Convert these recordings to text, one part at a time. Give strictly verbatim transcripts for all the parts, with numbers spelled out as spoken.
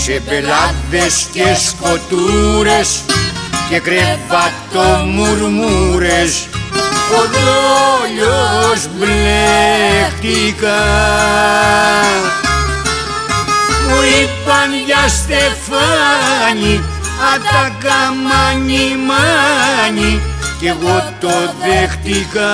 σε μπελάδες και σκοτούρες και κρεβατομουρμούρες ο δόλιος μπλέχτηκα. Μου είπαν για Στεφάνη ατάκα μάνι μάνι κι εγώ το δέχτηκα.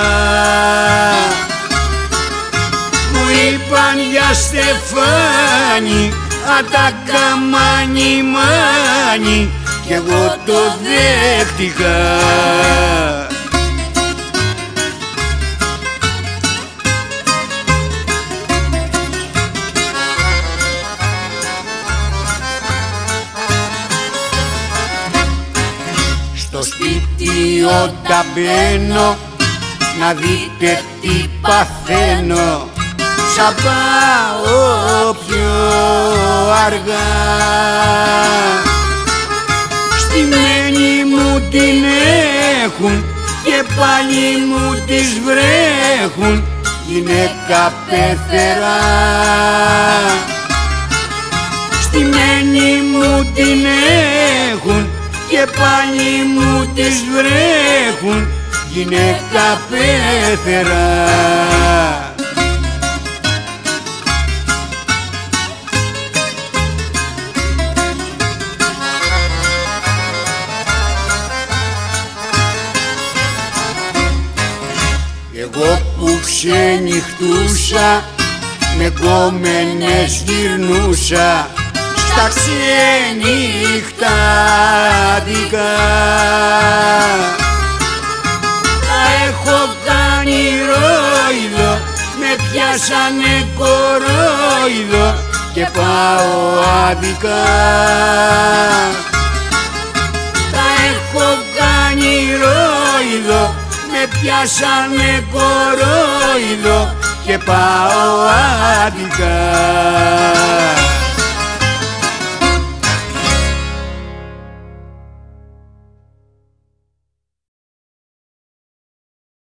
Μου είπαν για Στεφάνη ατάκα μάνι μάνι κι εγώ το δέχτηκα. Στο σπίτι όταν μπαίνω να δείτε τι παθαίνω, σαν πάω πιο αργά. Στη μένη μου την έχουν και πάλι μου τις βρέχουν, γυναίκα πεθερά. Στη μένη μου την έχουν και πάλι μου τις βρέχουν, γυναίκα πεθερά. Εγώ που ξενυχτούσα με γκόμενες γυρνούσα στα ξενυχτάδικα. Τα έχω κάνει ρόιδο, με πιάσανε κορόιδο και πάω άδικα. Τα έχω κάνει ρόιδο, με πιάσανε κορόιδο και πάω άδικα.